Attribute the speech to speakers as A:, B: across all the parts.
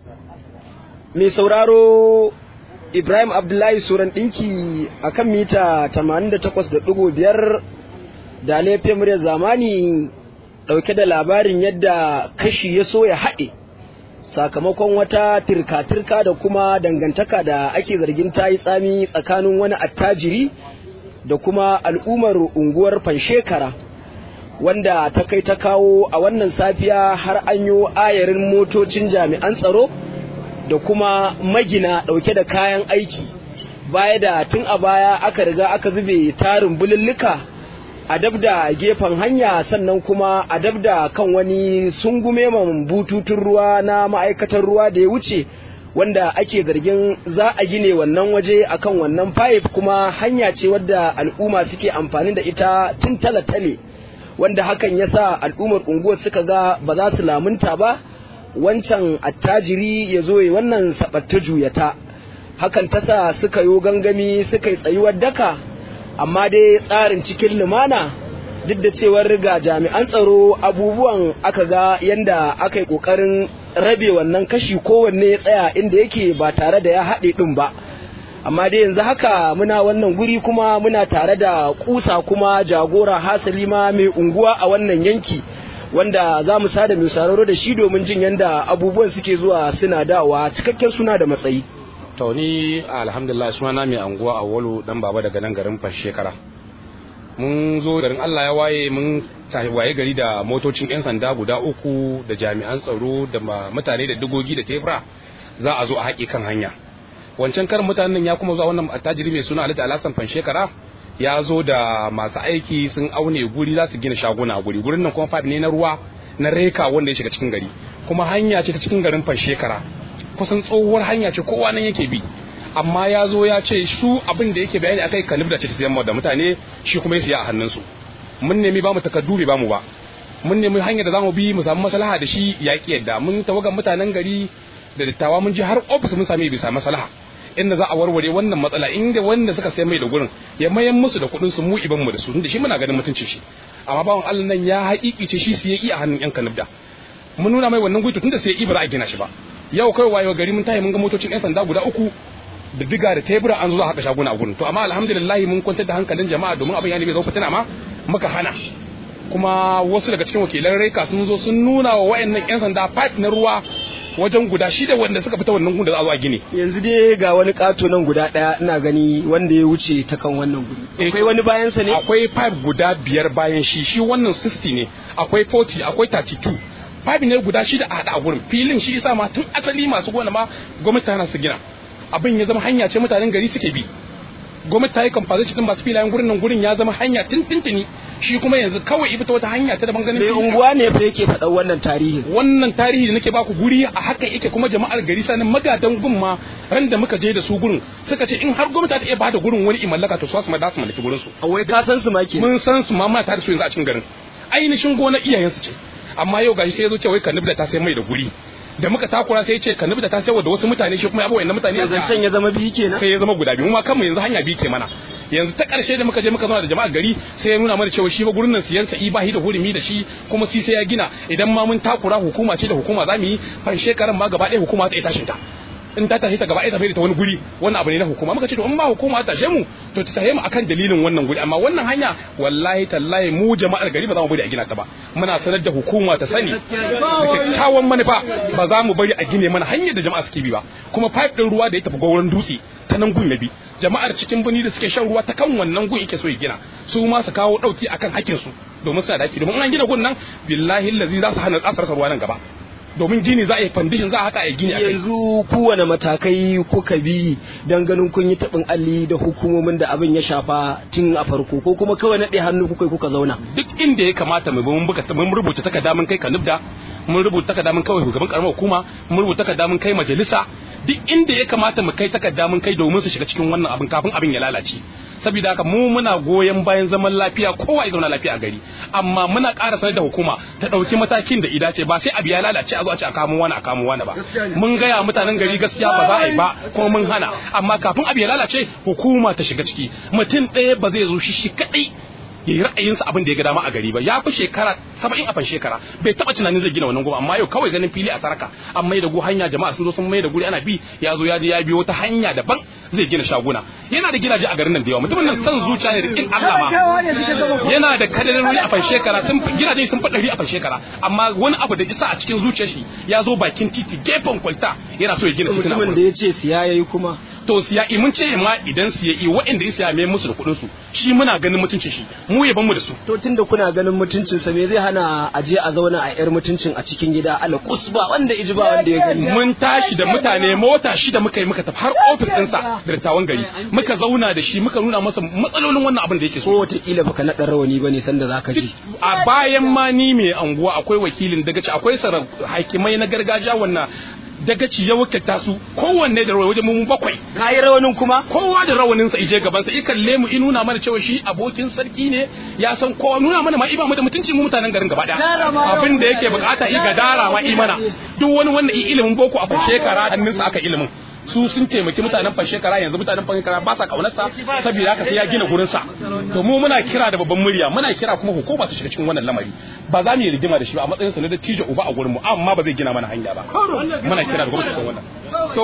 A: Mai sauraro Ibrahim Abdullahi Suran ɗinki a kan mita 88.5 da laifin muryar zamani ɗauke da labarin yadda kashi ya so ya haɗe sakamakon wata tirka-tirka da kuma dangantaka da ake zargin ta yi tsami tsakanin wani attajiri da kuma al'ummar unguwar Fanshekara, wanda ta kai ta kawo a wannan safiya har an yi ayarin motocin jami'an tsaro da kuma magina ɗauke da kayan aiki, baya da tun a baya aka riga aka zube tarin bululluka a dab da gefen hanya, sannan kuma a dab da kan wani sungume man bututun ruwa na ma'aikatar ruwa da ya wuce, wanda ake zargin za a gine wannan waje akan wannan pipe, kuma hanya ce wadda al'umma suke amfani da ita tun tale-tale, wanda hakan ya sa al'ummar unguwar suka ga ba za su lamunta ba wancan attajiri ya zo ya wannan sabatta juyata. Hakan ta sa suka yo gangami suka yi tsayuwar daka, amma dai tsarin cikin lumana, duk da cewar ga jami'an tsaro abubuwan aka ga yanda aka yi ƙoƙarin rabe wannan kashi, kowanne ya tsaya inda yake ba tare da ya haɗe ɗin ba. Amma dai yanzu haka muna wannan guri kuma muna tare da kusa kuma jagora hasali ma mai unguwa a wannan yanki, wanda za mu sada mai sararo da shi domin jin yanda abubuwan suke zuwa suna dawa. Cikakken suna da matsayi.
B: To ni alhamdulillah sunana mai anguwa Awwalu dan baba daga nan garin Fanshekara. Mun zo garin Allah ya waye, mun waye gari da motocin 'yan sanda guda 3 da jami'an tsaro da mutane da digogi da tebura za a zo a haƙe kan hanya. Wancan karin mutanen ya kuma zuwa wannan attajiri mai suna Alhaji Alhassan Fanshekara ya zo da masu aiki sun aune guri za su gina shaguna a guri. Gurin nan kuma fadi ne na ruwa na reka wanda ya shiga cikin gari, kuma hanya ce ta cikin garin Fanshekara, kusan tsohuwar hanya ce kowa nan yake bi. Amma ya zo ya ce su abin da yake bayani akai kanif da ce ta siyan da mutane, shi kuma ya siya a hannunsu. Mun nemi ba mu takardu bai ba mu ba, mun nemi hanyar da zamu bi mu samu maslaha da shi ya ki yadda. Mun tawagan mutanen gari da dattawa mun ji har ofis mun same bisa maslaha inda za a warware wannan matsala, inda wanda suka sai mai da gurin ya mayan musu da kuɗin su, mu iban mu da su, da shi muna ganin mutuncin shi. Amma bawon Allah nan ya haƙiƙice shi siya a hannun yan kanibda. Mun nuna mai wannan guri tunda sai ba za a gina shi ba. Yau kai wayo gari mun tayi mun ga motocin yan sanda guda 3 da diga da tebura an zo haka shaguna a gurin. To amma alhamdulillah mun kwantar da hankalin jama'a domin abin yani bai zo fitina ma muka hana. Kuma wasu daga cikin wakilan reka sun zo sun nuna wa wayannan yan sanda pipe na ruwa wajen guda 6 wanda suka fita wannan gun da za a zo a gine.
A: Yanzu dai ga wani kato nan guda ɗaya ina gani wanda ya wuce ta kan wannan guri. Akwai wani bayan sa ne?
B: Akwai pipe guda 5 bayan shi wannan 60 ne, akwai 40, akwai 32. Pipe ne guda 6 a hada a gurin. Filin shi isa ma tun asali masu gona ma gwamnati tana su gina. Abin ya zama hanya ce mutanen gari suke bi. Gwamnati ta yi compensation din masu filayen gurin nan, gurin ya zama hanya tintintini, shi kuma yanzu kawai ibita wata hanya ta daban ganin.
A: Mai unguwa ne fa yake faɗa wannan tarihi.
B: Wannan tarihi da nake baku guri a haka yake, kuma jama'ar gari sanin magadan gun ma ran da muka je da su gurin suka ce in har gwamnati ta iya bada gurin wani imallaka to su ma da su mallaki gurin su.
A: Wai ka san su ma ke?
B: Mun san su ma muna tare da su yanzu a cikin garin. Ainihin gona iyayensu ce. Amma yau gashi sai ya zo ce wai kanibda ta sai mai da guri. Da muka takura sai ya ce kanibda ta sai da wasu mutane, shi kuma ya bawa mutane
A: a zancen ya zama biyu kenan.
B: Sai ya zama guda biyu, mu ma kanmu yanzu hanya biyu ke mana. Yanzu ta karshe da muka je muka zauna da jama'ar gari sai ya nuna mana cewa shi ba gurin nan siyan sa ba shi da hurumi da shi, kuma shi sai ya gina. Idan ma mun takura hukuma ce da hukuma zamu yi Fanshekaran ma gaba ɗaya hukuma sai ta tashin ta. In ta tashi ta gaba ɗaya ta bai ta wani guri, wannan abu ne na hukuma. Muka ce to in ba hukuma ta tashe mu to ta tashe mu akan dalilin wannan guri, amma wannan hanya wallahi tallahi mu jama'ar gari ba za mu bari a gina ta ba. Muna sanar da hukuma ta sani da kyakkyawan manufa ba za mu bari a gine mana hanyar da jama'a suke bi ba. Kuma pipe din ruwa da ya tafi gwauron dutse ta nan gun bi, jama'ar cikin birni da suke shan ruwa ta kan wannan gun yake so ya gina, su ma su kawo dauki akan hakkin su domin suna da haƙƙi, domin an gina gun nan billahi allazi za su hana tsasar ruwa nan gaba. Domin gini za a yi foundation, za a haka a yi gini.
A: Yanzu kowane matakai kuka bi dan ganin kun yi taɓin alli da hukumomin da abin ya shafa tun a farko, ko kuma kawai naɗe hannu kuka zauna?
B: Duk inda ya kamata mun rubuta takarda mun kai kanibda, mun rubuta takarda mun kawai shugaban karamar hukuma, mun rubuta takarda mun kai majalisa, duk inda ya kamata mu kai takarda mun kai domin su shiga cikin wannan abin kafin abin ya lalace. Saboda haka mu muna goyon bayan zaman lafiya, kowa ya zauna lafiya a gari, amma muna ƙara sanar da hukuma ta ɗauki matakin da idace, ba sai abu ya lalace a zo a ce a kamo wani ba. Mun gaya mutanen gari gaskiya ba za a yi ba, kuma mun hana, amma kafin abu ya lalace hukuma ta shiga ciki. Mutum ɗaya ba zai zo shi kaɗai ya yi ra'ayinsa abin da ya ga dama a gari ba. Ya fi shekara 70 a fan shekara bai taba tunanin zai gina wannan goma, amma yau kawai ganin fili a saraka an mai da gu hanya, jama'a sun zo sun mai da guri ana bi, ya zo ya je ya biyo ta hanya daban zai gina shaguna. Yana da gidaje a garin nan da yawa, mutumin nan san zuciya ne da kin Allah ma. Yana da kadarori a fan shekara, gidaje sun fi 100 a fan shekara, amma wani abu da isa a cikin zuciyar shi ya zo bakin titi gefen kwalta yana so ya gina cikin
A: mutumin da ya ce siya yayi kuma
B: to siya mun ce ma idan siya waɗanda ya siya mai musu da kuɗin su, shi muna ganin mutuncin shi, mu yaban mu da su.
A: To tunda kuna ganin mutuncin sa, me zai hana a je a zauna a yar mutuncin a cikin gida alƙus ba wanda iji ba wanda ya gani.
B: Mun tashi da mutane mota shida muka yi muka tafi har ofis ɗinsa da dattawan gari, muka zauna da shi muka nuna masa matsalolin wannan abin da yake so.
A: Ko wataƙila baka naɗa rawani bane sanda zaka ji.
B: A bayan ma ni mai anguwa akwai wakilin dagaci, akwai hakimai na gargajiya wannan dagaci ya wakilta su, kowanne da rawani wajen mu 7.
A: Kayi rawanin kuma?
B: Kowa da rawanin sa ije gaban sa, ikalle mu nuna mana cewa shi abokin sarki ne, ya san kowa, nuna mana ma iba mu da mutunci mu mutanen garin gaba daya. Abin da yake bukata gadara ma imana. Duk wani wannan ilimin boko a shekara hannunsa aka ilimin. Su sun taimaki mutanen shekara, yanzu mutanen shekara ba sa kaunarsa saboda haka sai ya gina gurin sa. To mu muna kira da babban murya, muna kira kuma hukuma ta shiga cikin wannan lamari. Ba za mu yi rigima da shi ba a matsayin sa na dattijo uba a gurin mu, amma ba zai gina mana hanya ba. Muna kira da gwamnati kan wannan.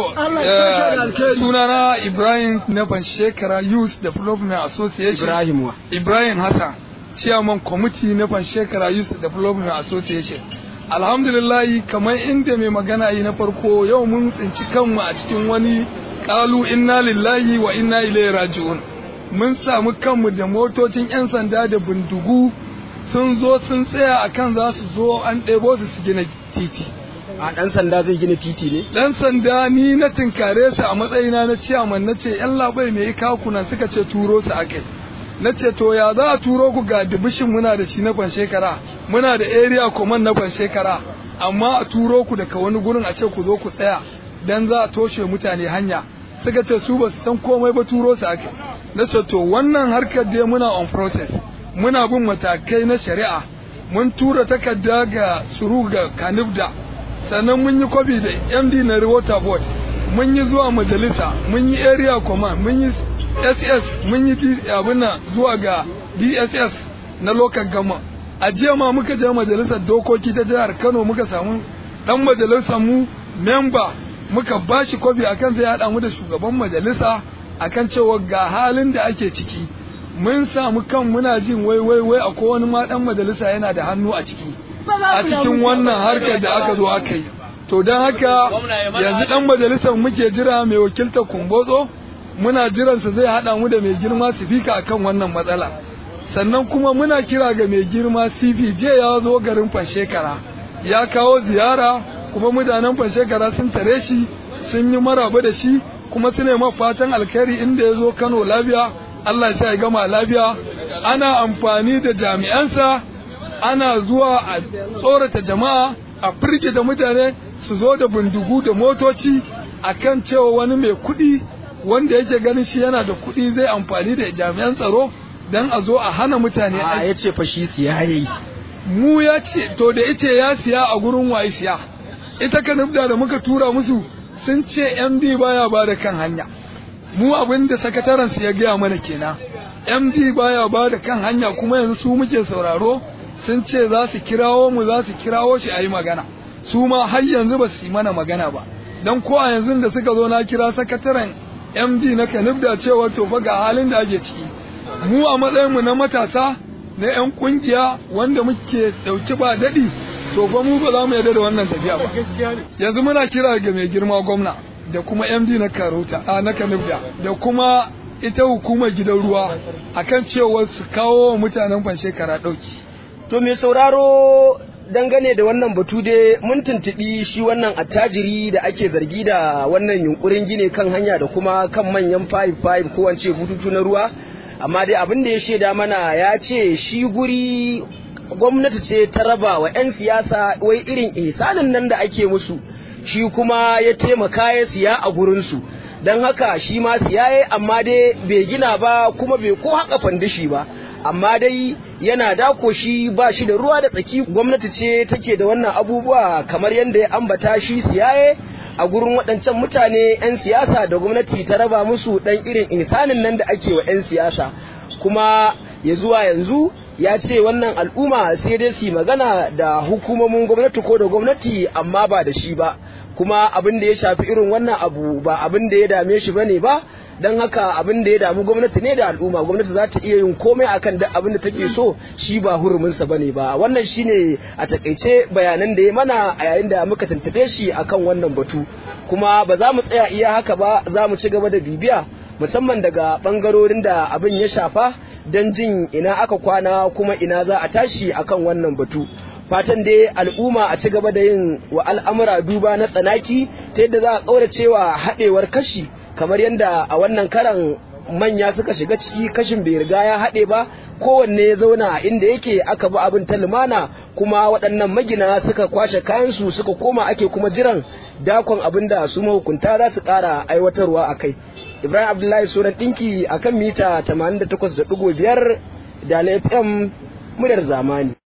C: To sunana Ibrahim na shekara Youth Development Association. Ibrahim Hassan, Chairman Committee na shekara Youth Development Association. Alhamdulillahi, kamar inda mai magana yi na farko, yau mun tsinci kanmu a cikin wani kalu inna lillahi wa inna ilaihi raji'un. Mun samu kanmu da motocin 'yan sanda da bindigu sun zo sun tsaya akan za su zo an ɗebo su gina titi.
A: A ɗan sanda zai gina titi ne?
C: Ɗan sanda ni na tinkare su a matsayina na ciyaman, na ce 'yan labai mai kakunan suka ce turo su akai. Na ce to ya za a turo ku ga dibishin muna da shi na shekara, muna da area command na shekara, amma a turo ku daga wani gurin a ce ku zo ku tsaya dan za a toshe mutane hanya. Suka ce su ba su san komai ba, turo su ake. Na ce to wannan harkar dai muna on process, muna bin matakai na shari'a. Mun tura takarda ga suru ga Kanibda, sannan mun yi kwabi da MD na Water Board, mun yi zuwa majalisa, mun yi area command, mun yi SS, mun yi abin zuwa ga DSS na local government. A jiya ma muka je majalisar dokoki ta jihar Kano, muka samu dan majalisar mu member, muka bashi kwabi akan zai hada mu da shugaban majalisa akan cewa ga halin da ake ciki. Mun samu kan muna jin wai akwai wani ma dan majalisa yana da hannu a ciki wannan harkar da aka zo aka yi. To don haka yanzu dan majalisar muke jira mai wakiltar Kumbotso, muna jiransa zai haɗa mu da mai girma sifika akan wannan matsala. Sannan kuma muna kira ga mai girma CP, je ya zo garin Fashekara ya kawo ziyara, kuma mutanen Fashekara sun tare shi, sun yi maraba da shi, kuma su nema fatan alkhairi inda ya zo Kano lafiya, Allah ya gama lafiya. Ana amfani da jami'ansa, ana zuwa a tsorata jama'a, a firgita mutane su zo da bindigu da motoci akan cewa wani mai kuɗi wanda yake ganin shi yana da kuɗi zai amfani da jami'an tsaro dan a zo a hana mutane.
A: A ya ce fa shi siya yayi.
C: Mu ya ce to da ita ya siya a gurin waye siya. Ita Kanibda da muka tura musu sun ce MD baya ba da kan hanya. Mu abin da sakataren su ya gaya mana kenan. MD baya ba da kan hanya, kuma yanzu su muke sauraro, sun ce za su kirawo mu, za su kirawo shi a yi magana. Su ma har yanzu ba su yi mana magana ba. Dan ko a yanzu da suka zo na kira sakataren MD na Kanibda cewa to fa ga halin da ake ciki. Mu a matsayin mu na matasa na 'yan kungiya wanda muke dauki ba dadi, to fa mu ba za mu yarda da wannan tafiya ba. Yanzu muna kira ga mai girma gwamna da kuma MD na Karota na Kanibda da kuma ita hukumar gidan ruwa akan cewa su kawo mutanen Fashekara dauki.
A: To mai sauraro, dangane da wannan batu dai mun tuntubi shi wannan attajiri da ake zargi da wannan yunkurin gine kan hanya da kuma kan manyan 5 ko wance bututu na ruwa, amma dai abin da ya shaida mana ya ce shi guri gwamnati ce ta raba wa 'yan siyasa wai irin ihsanin nan da ake musu, shi kuma ya taimaka ya siya a gurinsu. Don haka shi ma siyaye, amma dai bai gina ba kuma bai ko haka fandishi ba, amma dai yana dako shi ba shi da ruwa da tsaki. Gwamnati ce take da wannan abubuwa kamar yadda ya ambata shi siyaye a gurin waɗancan mutane 'yan siyasa da gwamnati ta raba musu ɗan irin ihsanin nan da ake wa 'yan siyasa. Kuma ya zuwa yanzu ya ce wannan al'umma sai dai su magana da hukumomin gwamnati ko da gwamnati amma ba da shi ba, kuma abin da ya shafi irin wannan abu ba abin da ya dame shi bane ba, don haka abin da ya damu gwamnati ne da al'umma. Gwamnati za ta iya yin komai akan duk abin da take so, shi ba huruminsa bane ba. Wannan shine a takaice bayanan da ya mana a yayin da muka tantance shi akan wannan batu, kuma ba za mu tsaya iya haka ba, za mu ci gaba da bibiya musamman daga bangarorin da abin ya shafa don jin ina aka kwana kuma ina za a tashi akan wannan batu. Fatan dai al'umma a ci gaba da yin wa al'amura duba na tsanaki ta yadda za a ƙauracewa haɗewar kashi, kamar yadda a wannan karan manya suka shiga ciki, kashin bai riga ya haɗe ba, kowanne ya zauna inda yake aka bi abin ta lumana, kuma waɗannan magina suka kwashe kayansu suka koma, ake kuma jiran dakon abin da su mahukunta za su ƙara aiwatarwa a kai. Ibrahim Abdullahi Suran ɗinki akan mita 88.5 da FM muryar zamani.